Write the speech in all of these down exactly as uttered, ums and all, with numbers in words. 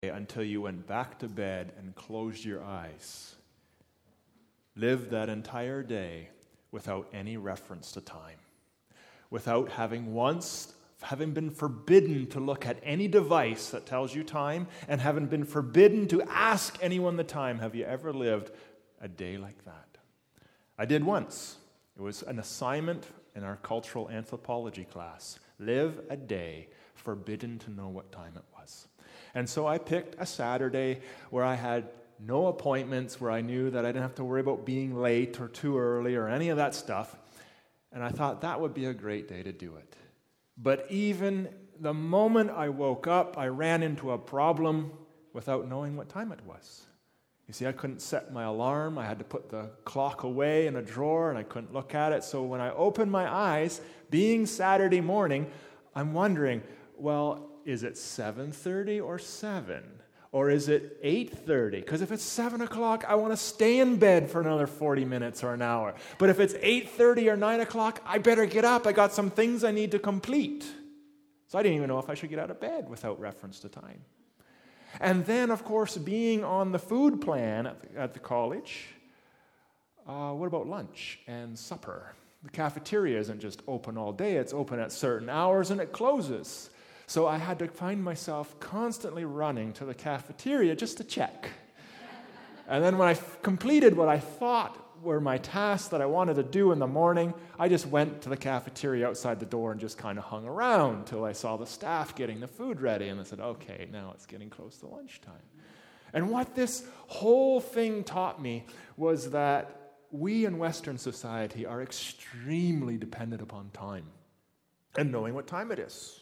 until you went back to bed and closed your eyes. Live that entire day without any reference to time, without having once having been forbidden to look at any device that tells you time, and having been forbidden to ask anyone the time. Have you ever lived a day like that? I did once. It was an assignment in our cultural anthropology class. Live a day forbidden to know what time it was. And so I picked a Saturday where I had no appointments, where I knew that I didn't have to worry about being late or too early or any of that stuff. And I thought that would be a great day to do it. But even the moment I woke up, I ran into a problem without knowing what time it was. You see, I couldn't set my alarm. I had to put the clock away in a drawer, and I couldn't look at it. So when I opened my eyes, being Saturday morning, I'm wondering, well, is it seven thirty or seven? Or is it eight thirty? Because if it's seven o'clock, I want to stay in bed for another forty minutes or an hour. But if it's eight thirty or nine o'clock, I better get up. I got some things I need to complete. So I didn't even know if I should get out of bed without reference to time. And then, of course, being on the food plan at the, at the college, uh, what about lunch and supper? The cafeteria isn't just open all day. It's open at certain hours and it closes. So I had to find myself constantly running to the cafeteria just to check. And then when I f- completed what I thought were my tasks that I wanted to do in the morning, I just went to the cafeteria outside the door and just kind of hung around till I saw the staff getting the food ready. And I said, okay, now it's getting close to lunchtime. And what this whole thing taught me was that we in Western society are extremely dependent upon time and knowing what time it is.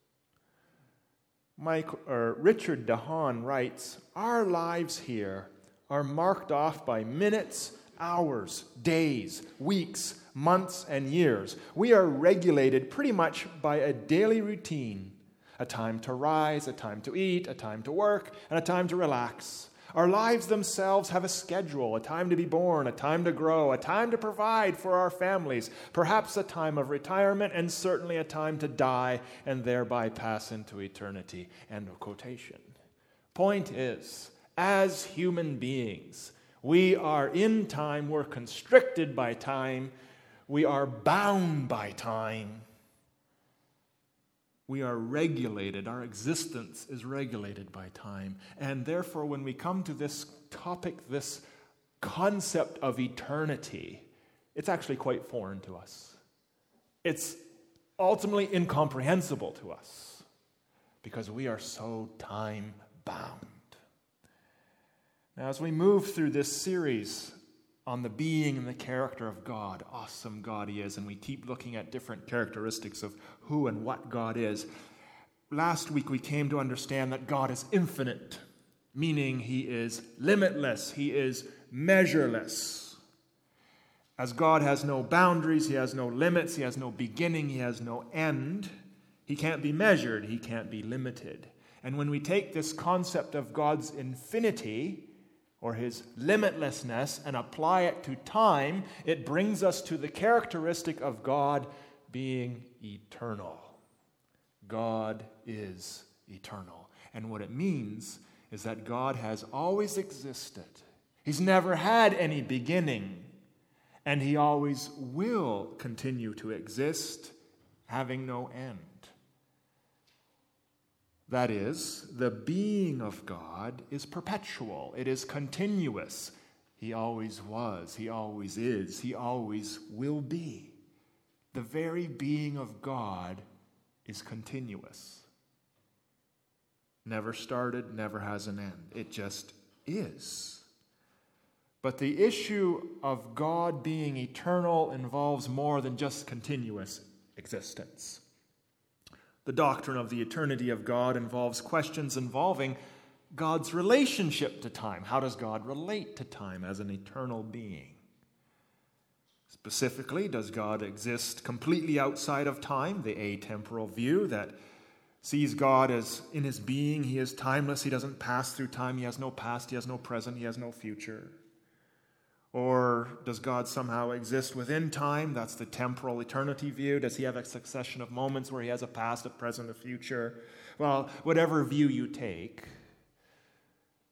Mike, or Richard DeHaan writes, our lives here are marked off by minutes, hours, days, weeks, months, and years. We are regulated pretty much by a daily routine, a time to rise, a time to eat, a time to work, and a time to relax. Our lives themselves have a schedule, a time to be born, a time to grow, a time to provide for our families, perhaps a time of retirement, and certainly a time to die and thereby pass into eternity. End of quotation. Point is, as human beings, we are in time, we're constricted by time, we are bound by time. We are regulated. Our existence is regulated by time. And therefore, when we come to this topic, this concept of eternity, it's actually quite foreign to us. It's ultimately incomprehensible to us because we are so time-bound. Now, as we move through this series on the being and the character of God, awesome God He is, and we keep looking at different characteristics of who and what God is. Last week we came to understand that God is infinite, meaning He is limitless, He is measureless. As God has no boundaries, He has no limits, He has no beginning, He has no end. He can't be measured, He can't be limited. And when we take this concept of God's infinity, or His limitlessness, and apply it to time, it brings us to the characteristic of God being eternal. God is eternal. And what it means is that God has always existed. He's never had any beginning, and He always will continue to exist, having no end. That is, the being of God is perpetual. It is continuous. He always was. He always is. He always will be. The very being of God is continuous. Never started, never has an end. It just is. But the issue of God being eternal involves more than just continuous existence. The doctrine of the eternity of God involves questions involving God's relationship to time. How does God relate to time as an eternal being? Specifically, does God exist completely outside of time, the atemporal view that sees God as in His being, He is timeless, He doesn't pass through time, He has no past, He has no present, He has no future? Or does God somehow exist within time? That's the temporal eternity view. Does He have a succession of moments where He has a past, a present, a future? Well, whatever view you take,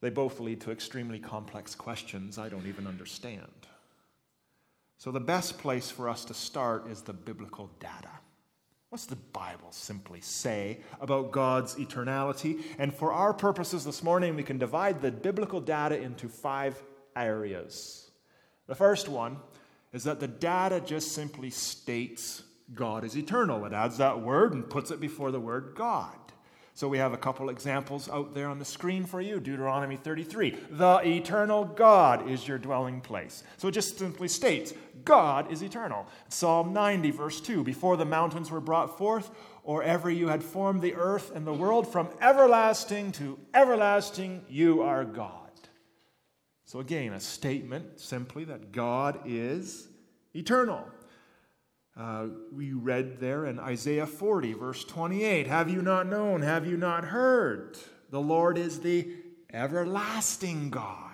They both lead to extremely complex questions I don't even understand. So the best place for us to start is the biblical data. What's the Bible simply say about God's eternality? And for our purposes this morning, we can divide the biblical data into five areas. The first one is that the data just simply states God is eternal. It adds that word and puts it before the word God. So we have a couple examples out there on the screen for you. Deuteronomy thirty-three. The eternal God is your dwelling place. So it just simply states, God is eternal. Psalm ninety, verse two. Before the mountains were brought forth, or ever you had formed the earth and the world, from everlasting to everlasting, you are God. So again, a statement simply that God is eternal. Uh, we read there in Isaiah forty, verse twenty-eight, have you not known, have you not heard? The Lord is the everlasting God.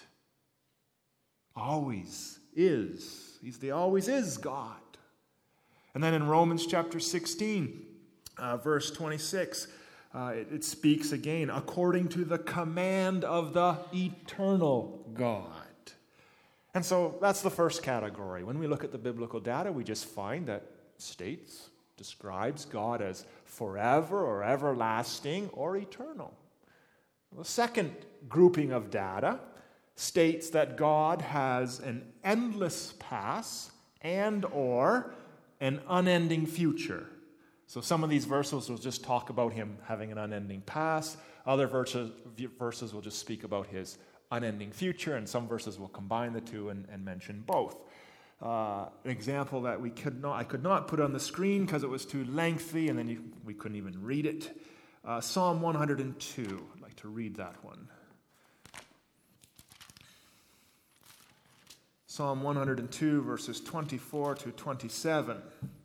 Always is. He's the always is God. And then in Romans chapter sixteen, uh, verse twenty-six, uh, it, it speaks again, according to the command of the eternal God. And so that's the first category. When we look at the biblical data, we just find that states, describes God as forever or everlasting or eternal. The second grouping of data states that God has an endless past and or an unending future. So some of these verses will just talk about him having an unending past. Other verses, verses will just speak about his unending future, and some verses will combine the two and, and mention both. Uh, an example that we could not, I could not put on the screen because it was too lengthy, and then you, we couldn't even read it. Uh, Psalm one hundred two. I'd like to read that one. Psalm one hundred two, verses twenty-four to twenty-seven.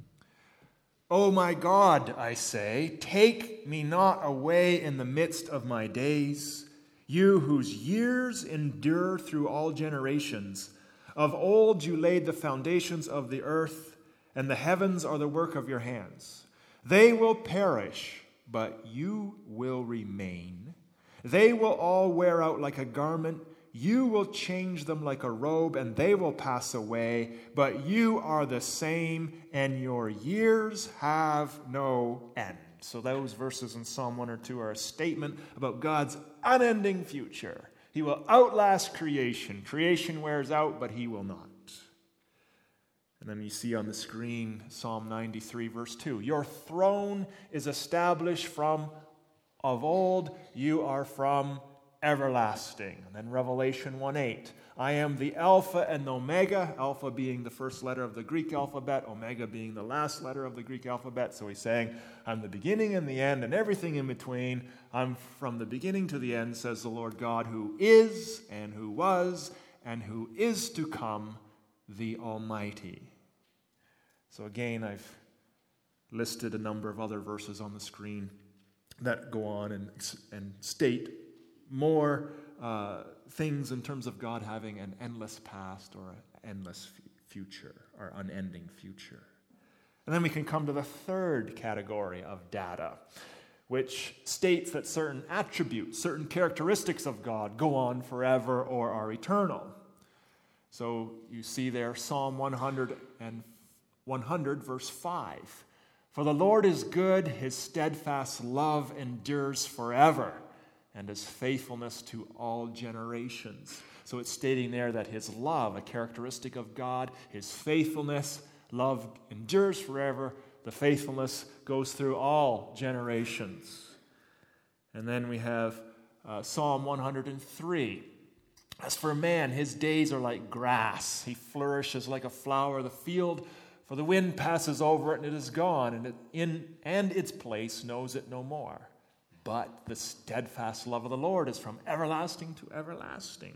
O my God, I say, take me not away in the midst of my days, you whose years endure through all generations. Of old you laid the foundations of the earth, and the heavens are the work of your hands. They will perish, but you will remain. They will all wear out like a garment. You will change them like a robe, and they will pass away. But you are the same, and your years have no end. So those verses in Psalm one or two are a statement about God's unending future. He will outlast creation. Creation wears out, but he will not. And then you see on the screen Psalm ninety-three, verse two. Your throne is established from of old. You are from everlasting. And then Revelation one eight. I am the Alpha and the Omega, Alpha being the first letter of the Greek alphabet, Omega being the last letter of the Greek alphabet. So he's saying, I'm the beginning and the end and everything in between. I'm from the beginning to the end, says the Lord God, who is and who was and who is to come, the Almighty. So again, I've listed a number of other verses on the screen that go on and, and state more uh, things in terms of God having an endless past or an endless f- future or unending future. And then we can come to the third category of data, which states that certain attributes, certain characteristics of God go on forever or are eternal. So you see there Psalm one hundred and one hundred, verse five. For the Lord is good, his steadfast love endures forever, and his faithfulness to all generations. So it's stating there that his love, a characteristic of God, his faithfulness, love endures forever. The faithfulness goes through all generations. And then we have uh, Psalm one hundred three. As for man, his days are like grass. He flourishes like a flower of the field, for the wind passes over it and it is gone, and it in and its place knows it no more. But the steadfast love of the Lord is from everlasting to everlasting.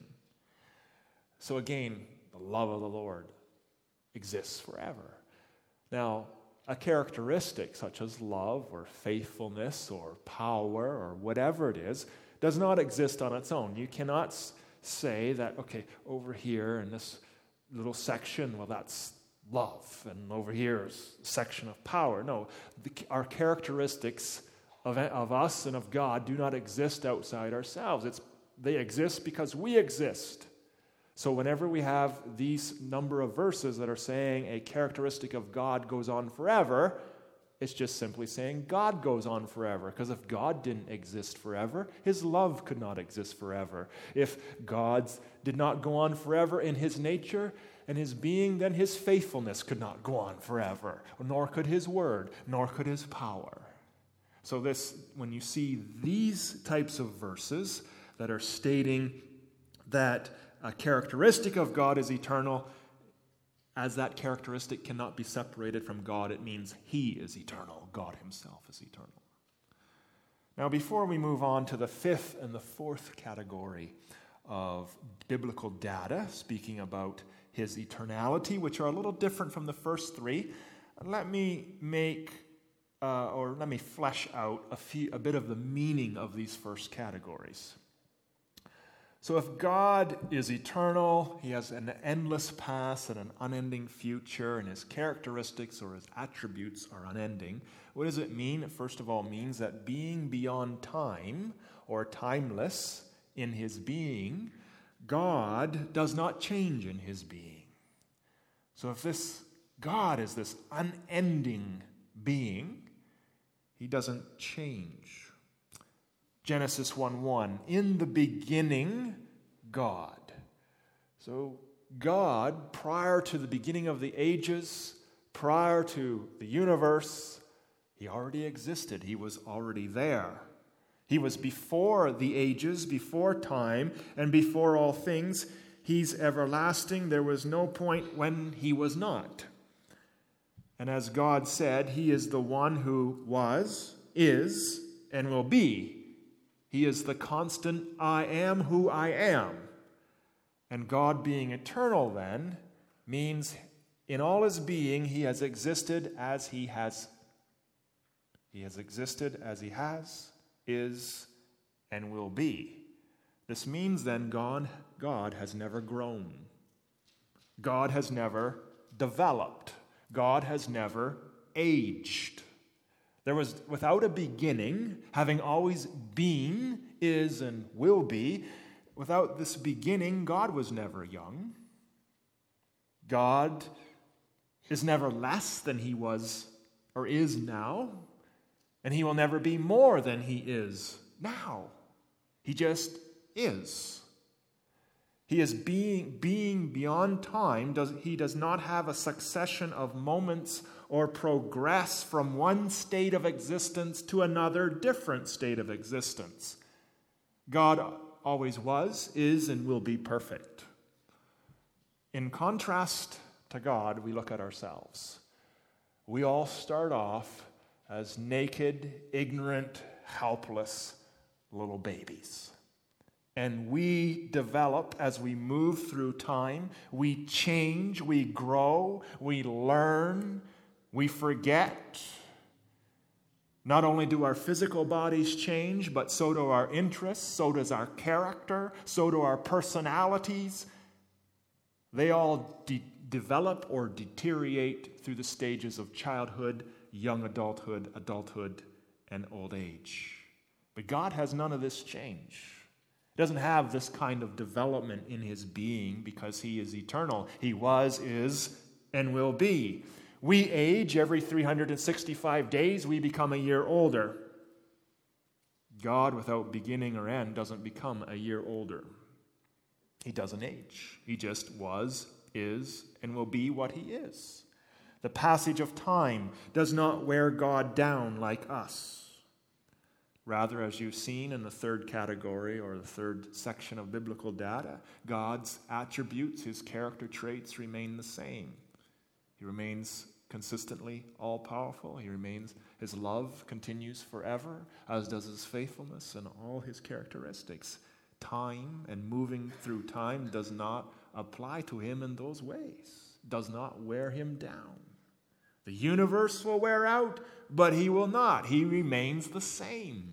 So again, the love of the Lord exists forever. Now, a characteristic such as love or faithfulness or power or whatever it is does not exist on its own. You cannot say that, okay, over here in this little section, well, that's love, and over here is a section of power. No, the, our characteristics of, of us and of God do not exist outside ourselves. It's They exist because we exist. So whenever we have these number of verses that are saying a characteristic of God goes on forever, it's just simply saying God goes on forever. Because if God didn't exist forever, his love could not exist forever. If God did not go on forever in his nature and his being, then his faithfulness could not go on forever, nor could his word, nor could his power. So this, when you see these types of verses that are stating that a characteristic of God is eternal, as that characteristic cannot be separated from God, it means he is eternal. God himself is eternal. Now, before we move on to the fifth and the fourth category of biblical data, speaking about his eternality, which are a little different from the first three, let me make, uh, or let me flesh out a, few, a bit of the meaning of these first categories. So if God is eternal, he has an endless past and an unending future, and his characteristics or his attributes are unending, what does it mean? It first of all means that being beyond time or timeless in his being, God does not change in his being. So if this God is this unending being, he doesn't change. Genesis one one, in the beginning, God. So God, prior to the beginning of the ages, prior to the universe, he already existed. He was already there. He was before the ages, before time, and before all things. He's everlasting. There was no point when he was not. And as God said, he is the one who was, is, and will be. He is the constant I am who I am. And God being eternal then means in all his being he has existed as he has. He has existed as he has, is, and will be. This means then God, God has never grown. God has never developed. God has never aged. There was, without a beginning, having always been, is, and will be, without this beginning, God was never young. God is never less than he was or is now, and he will never be more than he is now. He just is. He is being, being beyond time. Does, he does not have a succession of moments or progress from one state of existence to another different state of existence. God always was, is, and will be perfect. In contrast to God, we look at ourselves. We all start off as naked, ignorant, helpless little babies. And we develop as we move through time. We change, we grow, we learn, we forget. Not only do our physical bodies change, but so do our interests, so does our character, so do our personalities. They all de- develop or deteriorate through the stages of childhood, young adulthood, adulthood, and old age. But God has none of this change. He doesn't have this kind of development in his being because he is eternal. He was, is, and will be. We age every three hundred sixty-five days, we become a year older. God, without beginning or end, doesn't become a year older. He doesn't age. He just was, is, and will be what he is. The passage of time does not wear God down like us. Rather, as you've seen in the third category or the third section of biblical data, God's attributes, his character traits remain the same. He remains consistently all-powerful. He remains, his love continues forever, as does his faithfulness and all his characteristics. Time and moving through time does not apply to him in those ways, does not wear him down. The universe will wear out, but he will not. He remains the same.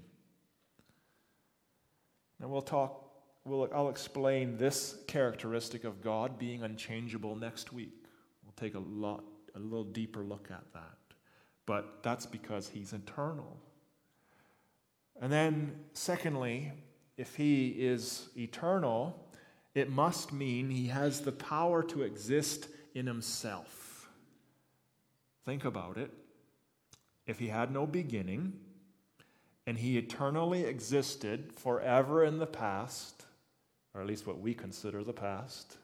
And we'll talk, we'll, I'll explain this characteristic of God being unchangeable next week. We'll take a lot, a little deeper look at that. But that's because he's eternal. And then, secondly, if he is eternal, it must mean he has the power to exist in himself. Think about it. If he had no beginning, and he eternally existed forever in the past, or at least what we consider the past,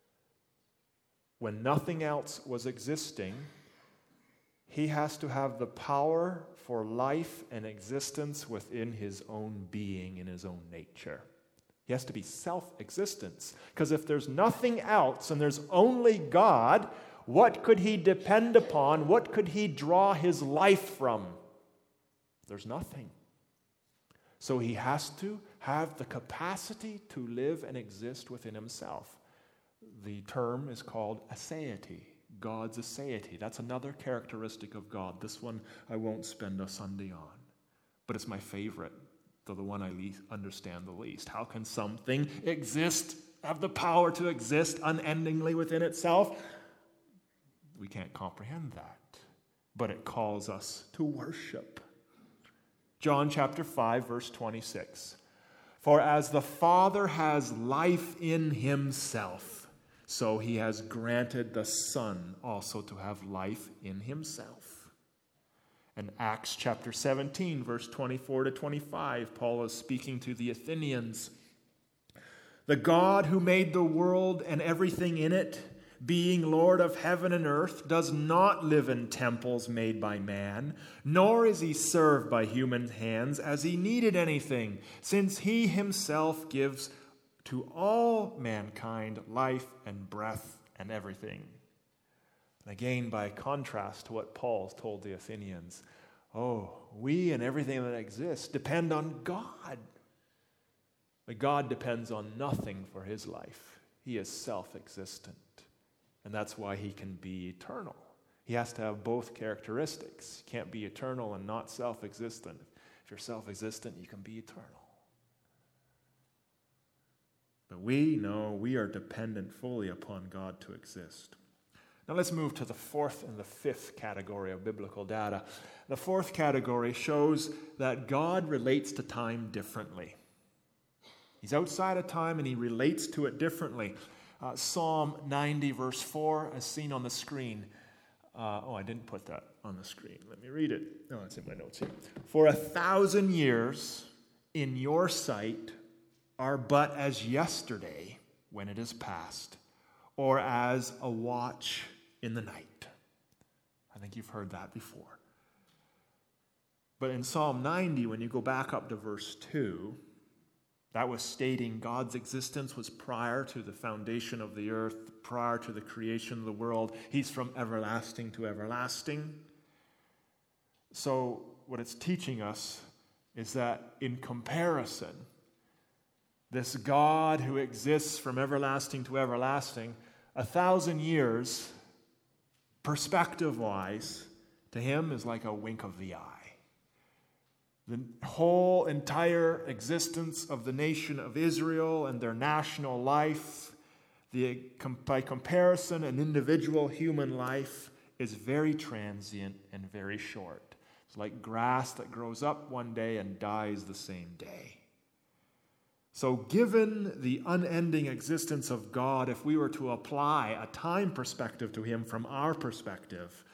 when nothing else was existing, he has to have the power for life and existence within his own being, in his own nature. He has to be self-existence. Because if there's nothing else and there's only God, what could he depend upon? What could he draw his life from? There's nothing. So he has to have the capacity to live and exist within himself. The term is called aseity. God's aseity. That's another characteristic of God. This one I won't spend a Sunday on. But it's my favorite, though the one I least understand the least. How can something exist, have the power to exist unendingly within itself? We can't comprehend that. But it calls us to worship. John chapter five, verse twenty-six. For as the Father has life in himself, so he has granted the Son also to have life in himself. In Acts chapter seventeen, verse twenty-four to twenty-five, Paul is speaking to the Athenians. The God who made the world and everything in it, being Lord of heaven and earth, does not live in temples made by man, nor is he served by human hands as he needed anything, since he himself gives to all mankind life and breath and everything. And again, by contrast to what Paul told the Athenians, oh, we and everything that exists depend on God. But God depends on nothing for his life. He is self-existent. And that's why he can be eternal. He has to have both characteristics. You can't be eternal and not self-existent. If you're self-existent, you can be eternal. But we know we are dependent fully upon God to exist. Now let's move to the fourth and the fifth category of biblical data. The fourth category shows that God relates to time differently. He's outside of time and he relates to it differently. Uh, Psalm ninety, verse four, as seen on the screen. Uh, oh, I didn't put that on the screen. Let me read it. No, it's in my notes here. For a thousand years in your sight are but as yesterday when it is past, or as a watch in the night. I think you've heard that before. But in Psalm ninety, when you go back up to verse two, that was stating God's existence was prior to the foundation of the earth, prior to the creation of the world. He's from everlasting to everlasting. So what it's teaching us is that in comparison, this God who exists from everlasting to everlasting, a thousand years, perspective-wise, to him is like a wink of the eye. The whole entire existence of the nation of Israel and their national life, the, by comparison, an individual human life is very transient and very short. It's like grass that grows up one day and dies the same day. So given the unending existence of God, if we were to apply a time perspective to him from our perspective,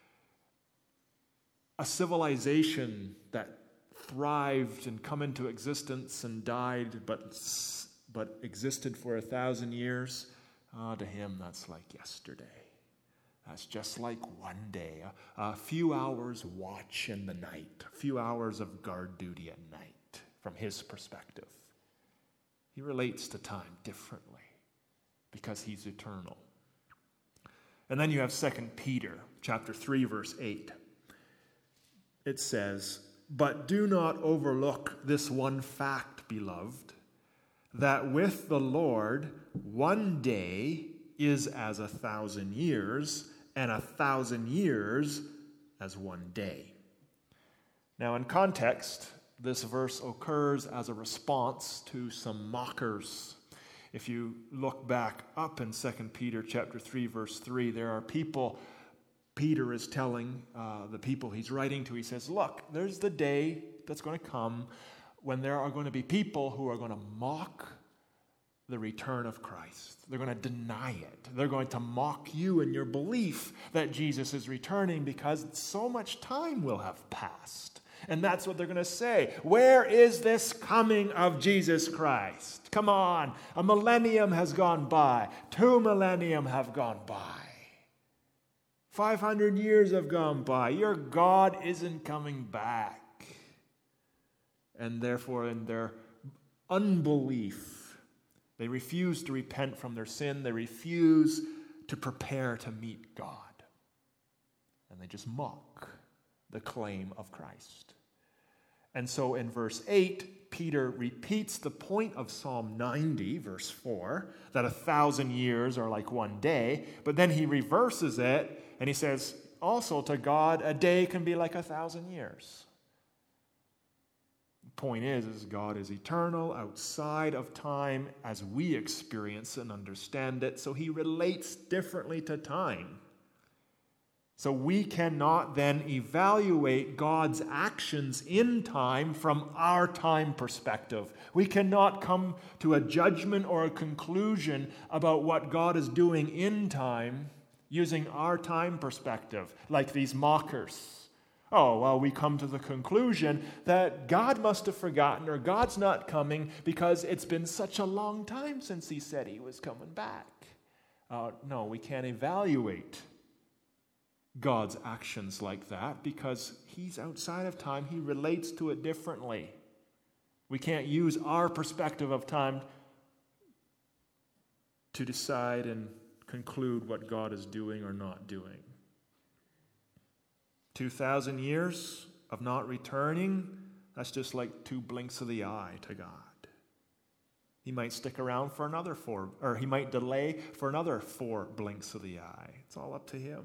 a civilization that thrived and come into existence and died, but but existed for a thousand years, uh, to him that's like yesterday. That's just like one day, a, a few hours watch in the night, a few hours of guard duty at night from his perspective. He relates to time differently because he's eternal. And then you have Second Peter chapter three, verse eight. It says, but do not overlook this one fact, beloved, that with the Lord one day is as a thousand years, and a thousand years as one day. Now, in context, this verse occurs as a response to some mockers. If you look back up in Second Peter chapter three, verse three, there are people Peter is telling uh, the people he's writing to, he says, look, there's the day that's going to come when there are going to be people who are going to mock the return of Christ. They're going to deny it. They're going to mock you in your belief that Jesus is returning because so much time will have passed. And that's what they're going to say. Where is this coming of Jesus Christ? Come on. A millennium has gone by. Two millennium have gone by. five hundred years have gone by. Your God isn't coming back. And therefore, in their unbelief, they refuse to repent from their sin. They refuse to prepare to meet God. And they just mock the claim of Christ. And so in verse eight, Peter repeats the point of Psalm ninety, verse four, that a thousand years are like one day, but then he reverses it, and he says, also to God, a day can be like a thousand years. The point is, is God is eternal, outside of time, as we experience and understand it, so he relates differently to time. So we cannot then evaluate God's actions in time from our time perspective. We cannot come to a judgment or a conclusion about what God is doing in time using our time perspective, like these mockers. Oh, well, we come to the conclusion that God must have forgotten or God's not coming because it's been such a long time since he said he was coming back. Uh, no, we can't evaluate God's actions like that because he's outside of time. He relates to it differently. We can't use our perspective of time to decide and conclude what God is doing or not doing. Two thousand years of not returning, that's just like two blinks of the eye to God. He might stick around for another four, or he might delay for another four blinks of the eye. It's all up to him.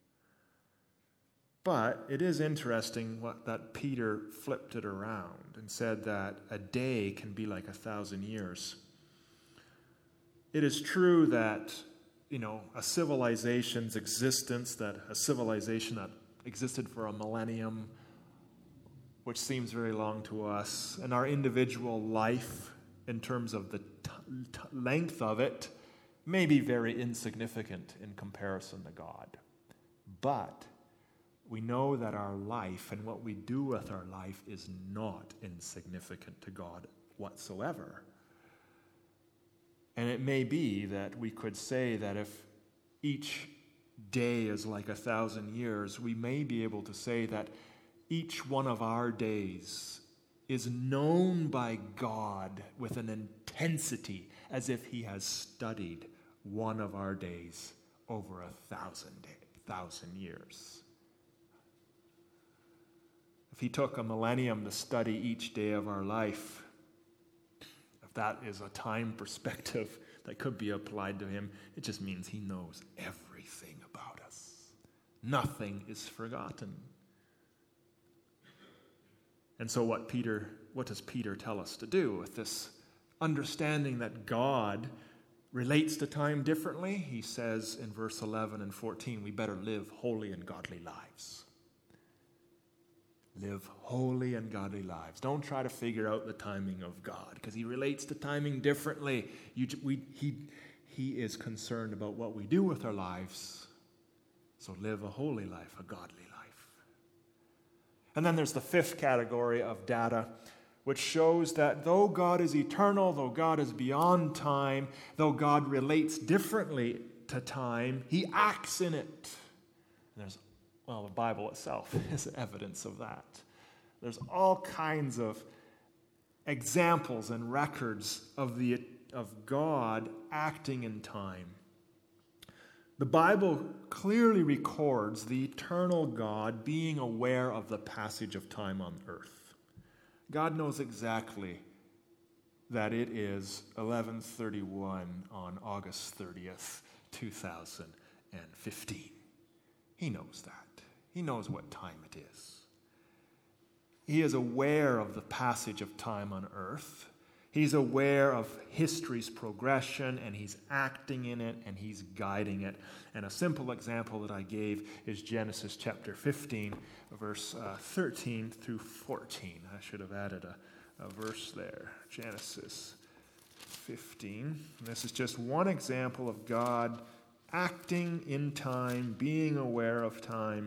But it is interesting what, that Peter flipped it around and said that a day can be like a thousand years. It is true that, you know, a civilization's existence, that a civilization that existed for a millennium, which seems very long to us, and our individual life in terms of the t- t- length of it may be very insignificant in comparison to God. But we know that our life and what we do with our life is not insignificant to God whatsoever. And it may be that we could say that if each day is like a thousand years, we may be able to say that each one of our days is known by God with an intensity as if he has studied one of our days over a thousand, day, thousand years. If he took a millennium to study each day of our life, if that is a time perspective that could be applied to him, it just means he knows everything about us. Nothing is forgotten. And so what Peter, what does Peter tell us to do with this understanding that God relates to time differently? He says in verse eleven and fourteen, we better live holy and godly lives. Live holy and godly lives. Don't try to figure out the timing of God, because he relates to timing differently. You, we, he, he is concerned about what we do with our lives. So live a holy life, a godly life. And then there's the fifth category of data, which shows that though God is eternal, though God is beyond time, though God relates differently to time, he acts in it. And there's Well, the Bible itself is evidence of that. There's all kinds of examples and records of the of God acting in time. The Bible clearly records the eternal God being aware of the passage of time on earth. God knows exactly that it is eleven thirty-one on August thirtieth, two thousand fifteen. He knows that. He knows what time it is. He is aware of the passage of time on earth. He's aware of history's progression, and he's acting in it, and he's guiding it. And a simple example that I gave is Genesis chapter fifteen, verse uh, thirteen through fourteen. I should have added a, a verse there, Genesis fifteen. And this is just one example of God acting in time, being aware of time.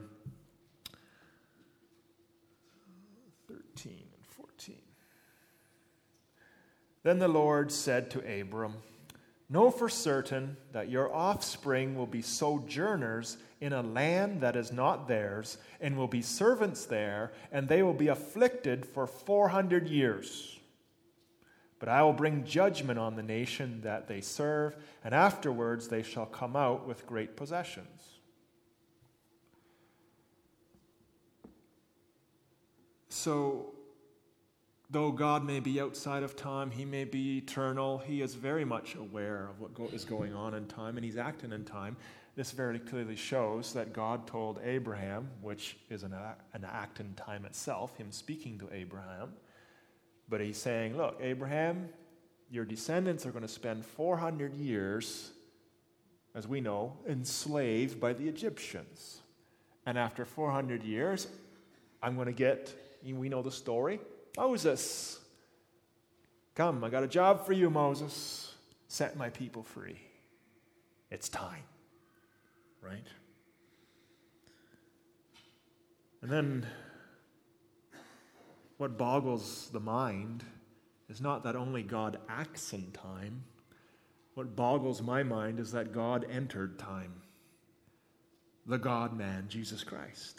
thirteen and fourteen. Then the Lord said to Abram, "Know for certain that your offspring will be sojourners in a land that is not theirs, and will be servants there, and they will be afflicted for four hundred years. But I will bring judgment on the nation that they serve, and afterwards they shall come out with great possessions." So, though God may be outside of time, he may be eternal, he is very much aware of what go- is going on in time, and he's acting in time. This very clearly shows that God told Abraham, which is an, a- an act in time itself, him speaking to Abraham. But he's saying, look, Abraham, your descendants are going to spend four hundred years, as we know, enslaved by the Egyptians. And after four hundred years, I'm going to get, we know the story, Moses. Come, I got a job for you, Moses. Set my people free. It's time. Right? And then what boggles the mind is not that only God acts in time. What boggles my mind is that God entered time. The God-man, Jesus Christ.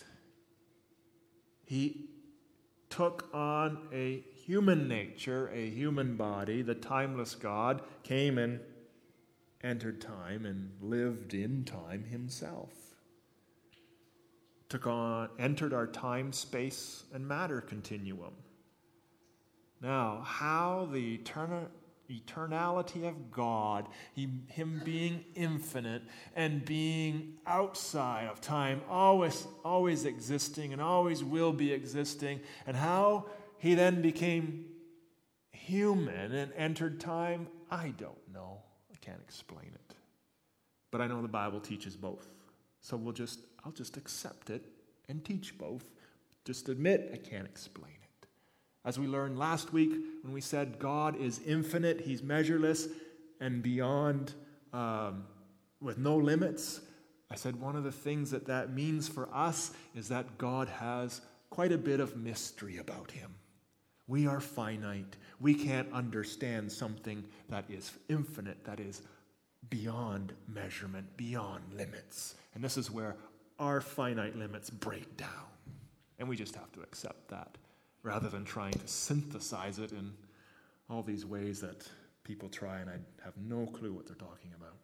He took on a human nature, a human body. The timeless God came and entered time and lived in time himself. Took on, entered our time, space, and matter continuum. Now, how the etern- eternality of God, he, him being infinite and being outside of time, always, always existing and always will be existing, and how he then became human and entered time, I don't know. I can't explain it. But I know the Bible teaches both. So we'll just, I'll just accept it and teach both. Just admit I can't explain it. As we learned last week when we said God is infinite, he's measureless and beyond, um, with no limits, I said one of the things that that means for us is that God has quite a bit of mystery about him. We are finite. We can't understand something that is infinite, that is beyond measurement, beyond limits. And this is where our finite limits break down. And we just have to accept that, rather than trying to synthesize it in all these ways that people try, and I have no clue what they're talking about.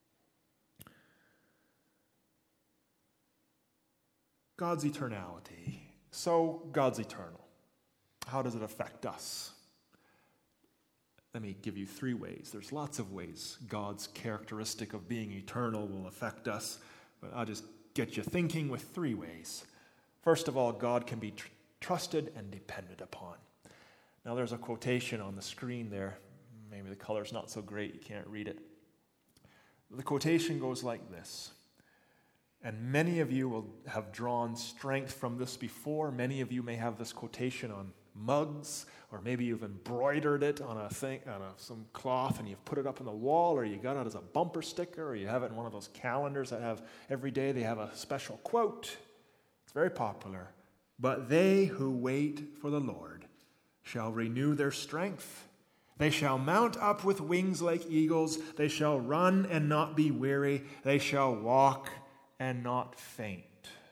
God's eternality. So, God's eternal. How does it affect us? Let me give you three ways. There's lots of ways God's characteristic of being eternal will affect us, but I'll just get you thinking with three ways. First of all, God can be tr- trusted and depended upon. Now, there's a quotation on the screen there. Maybe the color's not so great, you can't read it. The quotation goes like this. And many of you will have drawn strength from this before. Many of you may have this quotation on mugs, or maybe you've embroidered it on a thing, on a, some cloth, and you've put it up on the wall, or you got it as a bumper sticker, or you have it in one of those calendars that have every day they have a special quote. It's very popular. But they who wait for the Lord shall renew their strength. They shall mount up with wings like eagles. They shall run and not be weary. They shall walk and not faint.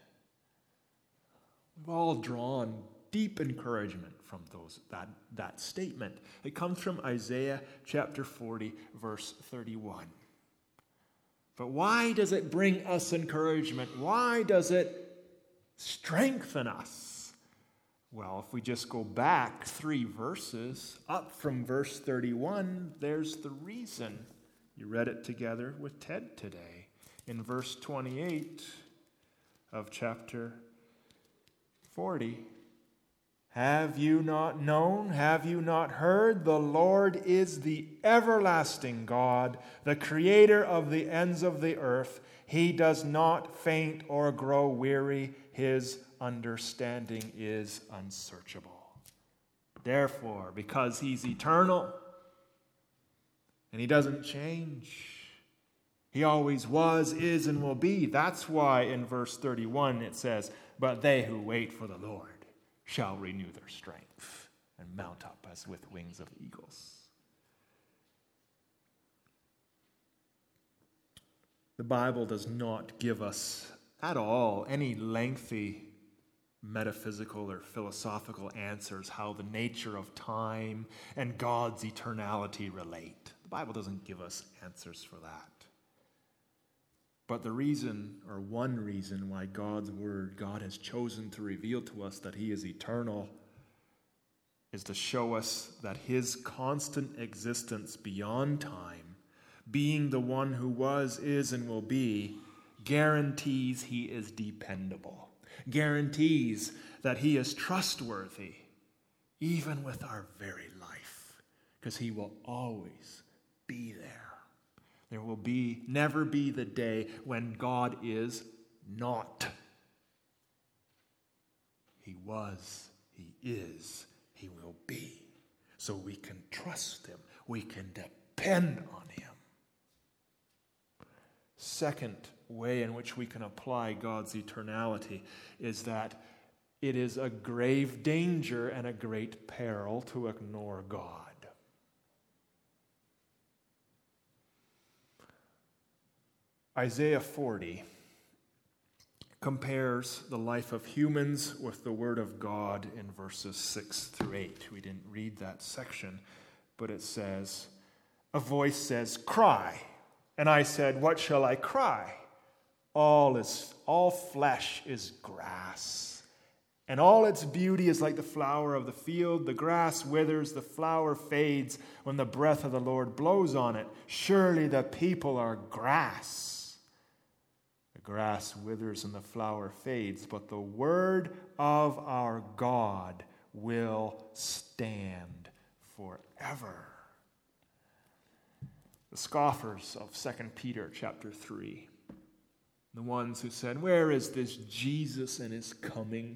We've all drawn deep encouragement from those that, that statement. It comes from Isaiah chapter forty, verse thirty-one. But why does it bring us encouragement? Why does it strengthen us? Well, if we just go back three verses, up from verse thirty-one, there's the reason. You read it together with Ted today. In verse twenty-eight of chapter forty, have you not known, have you not heard? The Lord is the everlasting God, the creator of the ends of the earth. He does not faint or grow weary. His understanding is unsearchable. Therefore, because he's eternal and he doesn't change, he always was, is, and will be. That's why in verse thirty-one it says, "But they who wait for the Lord shall renew their strength and mount up as with wings of eagles." The Bible does not give us at all any lengthy metaphysical or philosophical answers how the nature of time and God's eternality relate. The Bible doesn't give us answers for that. But the reason, or one reason, why God's Word, God has chosen to reveal to us that He is eternal, is to show us that His constant existence beyond time, being the one who was, is, and will be, guarantees He is dependable, guarantees that He is trustworthy, even with our very life, because He will always be there. There will be never be the day when God is not. He was, He is, He will be. So we can trust Him. We can depend on Him. Second way in which we can apply God's eternality is that it is a grave danger and a great peril to ignore God. Isaiah forty compares the life of humans with the Word of God in verses six through eight. We didn't read that section, but it says, "A voice says, 'Cry.' And I said, 'What shall I cry?' All is all flesh is grass, and all its beauty is like the flower of the field. The grass withers, the flower fades when the breath of the Lord blows on it. Surely the people are grass. The grass withers and the flower fades, but the word of our God will stand forever." The scoffers of Second Peter chapter three, the ones who said, "Where is this Jesus and his coming?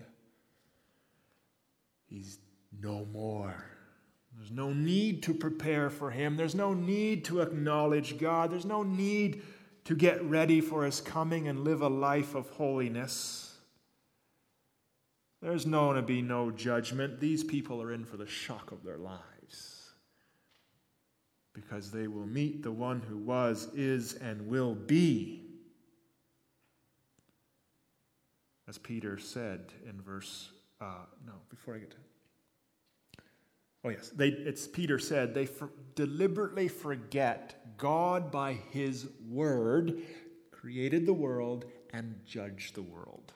He's no more. There's no need to prepare for him. There's no need to acknowledge God. There's no need to get ready for his coming and live a life of holiness. There's going to be no judgment. These people are in for the shock of their lives, because they will meet the one who was, is, and will be." As Peter said in verse, uh, no, before I get to Oh yes, they, it's Peter said, they for, deliberately forget God by his word created the world and judged the world.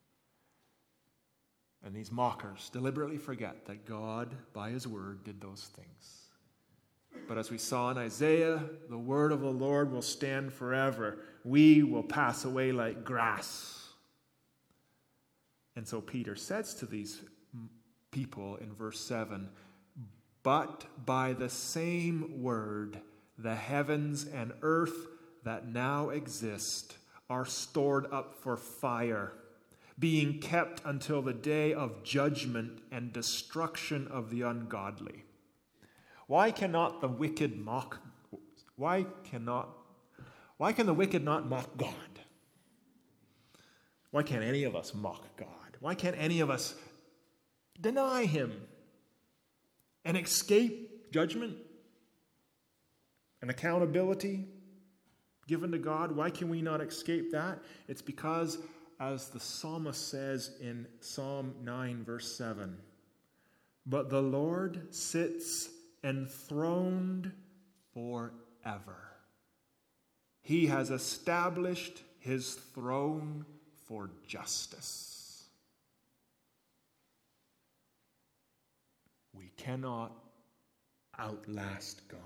And these mockers deliberately forget that God by his word did those things. But as we saw in Isaiah, the word of the Lord will stand forever. We will pass away like grass. And so Peter says to these people in verse seven, "But by the same word, the heavens and earth that now exist are stored up for fire, being kept until the day of judgment and destruction of the ungodly." Why cannot the wicked mock? Why cannot? Why can the wicked not mock God? Why can't any of us mock God? Why can't any of us deny him and escape judgment and accountability given to God? Why can we not escape that? It's because, as the psalmist says in Psalm nine, verse seven, "But the Lord sits enthroned forever. He has established his throne for justice." We cannot outlast God.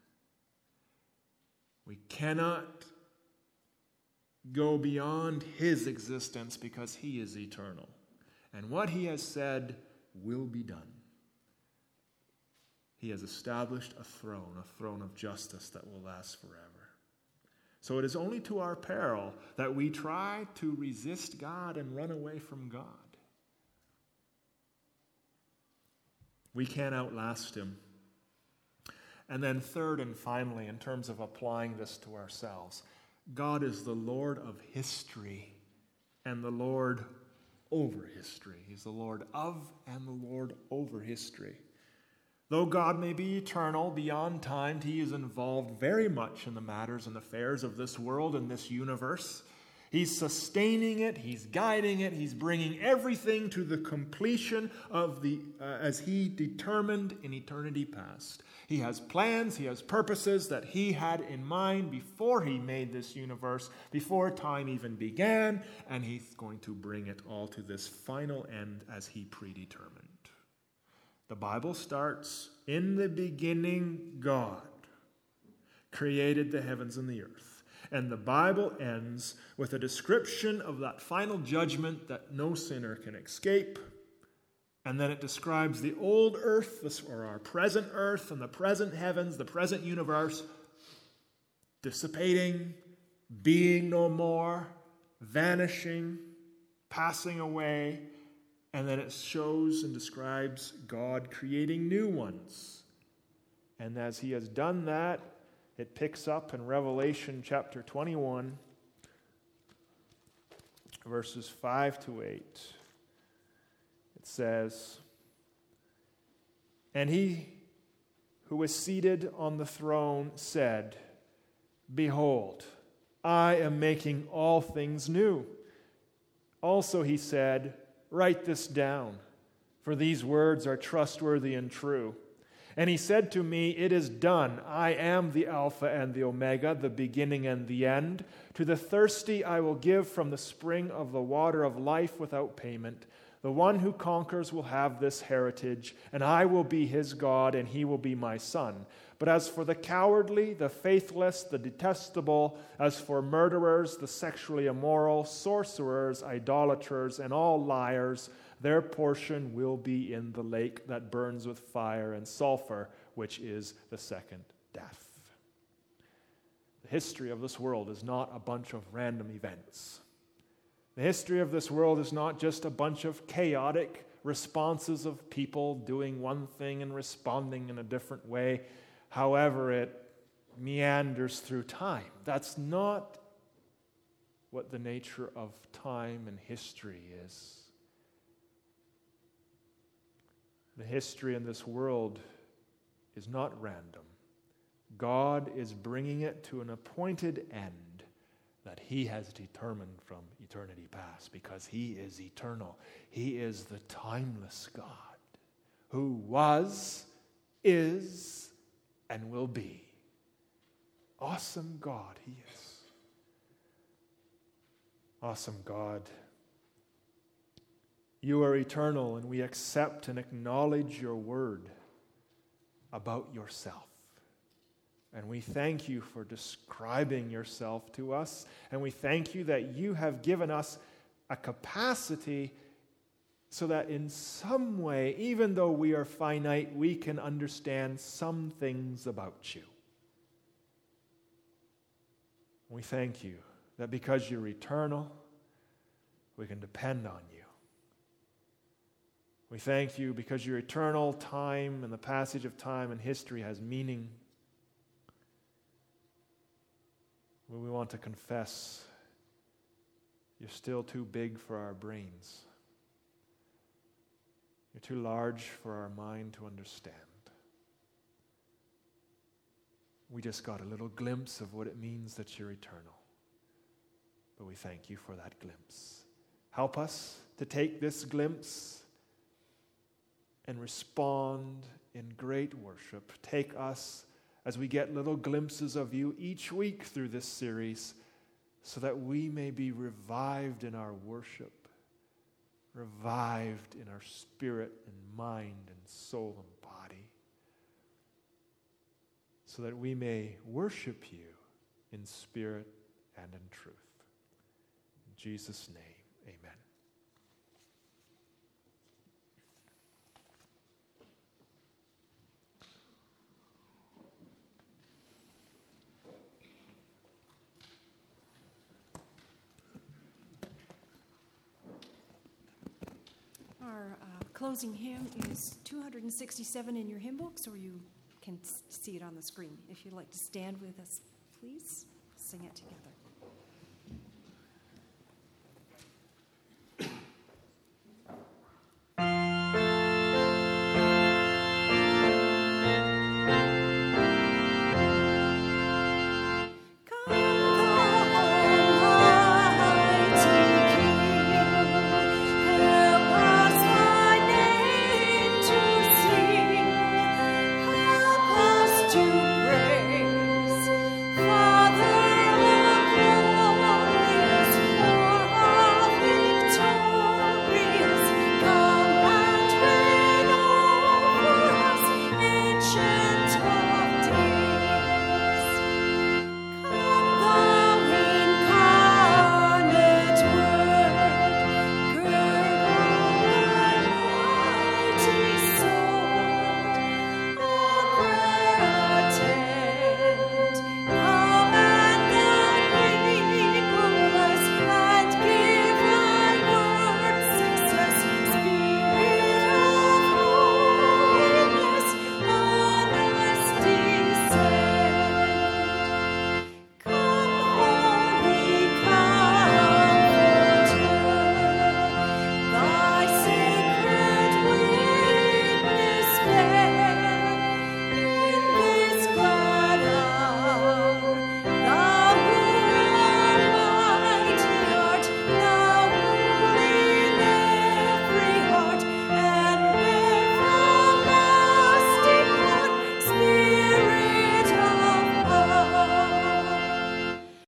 We cannot go beyond his existence because he is eternal. And what he has said will be done. He has established a throne, a throne of justice that will last forever. So it is only to our peril that we try to resist God and run away from God. We can't outlast him. And then third and finally, in terms of applying this to ourselves, God is the Lord of history and the Lord over history. He's the Lord of and the Lord over history. Though God may be eternal, beyond time, he is involved very much in the matters and affairs of this world and this universe. He's sustaining it, he's guiding it, he's bringing everything to the completion of the uh, as he determined in eternity past. He has plans, he has purposes that he had in mind before he made this universe, before time even began, and he's going to bring it all to this final end as he predetermined. The Bible starts, in the beginning, God created the heavens and the earth. And the Bible ends with a description of that final judgment that no sinner can escape. And then it describes the old earth, or our present earth, and the present heavens, the present universe, dissipating, being no more, vanishing, passing away. And then it shows and describes God creating new ones. And as he has done that, it picks up in Revelation chapter twenty-one, verses five to eight. It says, "And he who was seated on the throne said, 'Behold, I am making all things new.' Also he said, 'Write this down, for these words are trustworthy and true.' And he said to me, 'It is done. I am the Alpha and the Omega, the beginning and the end. To the thirsty I will give from the spring of the water of life without payment. The one who conquers will have this heritage, and I will be his God, and he will be my son. But as for the cowardly, the faithless, the detestable, as for murderers, the sexually immoral, sorcerers, idolaters, and all liars, their portion will be in the lake that burns with fire and sulfur, which is the second death.'" The history of this world is not a bunch of random events. The history of this world is not just a bunch of chaotic responses of people doing one thing and responding in a different way, however it meanders through time. That's not what the nature of time and history is. The history in this world is not random. God is bringing it to an appointed end that he has determined from eternity past, because he is eternal. He is the timeless God who was, is, and will be. Awesome God he is. Awesome God. You are eternal, and we accept and acknowledge your word about yourself. And we thank you for describing yourself to us, and we thank you that you have given us a capacity so that in some way, even though we are finite, we can understand some things about you. We thank you that because you're eternal, we can depend on you. We thank you because you're eternal. Time and the passage of time and history has meaning. We want to confess you're still too big for our brains. You're too large for our mind to understand. We just got a little glimpse of what it means that you're eternal. But we thank you for that glimpse. Help us to take this glimpse and respond in great worship. Take us as we get little glimpses of you each week through this series, so that we may be revived in our worship, revived in our spirit and mind and soul and body, so that we may worship you in spirit and in truth. In Jesus' name, amen. Our uh, closing hymn is two hundred sixty-seven in your hymn books, or you can see it on the screen. If you'd like to stand with us, please sing it together.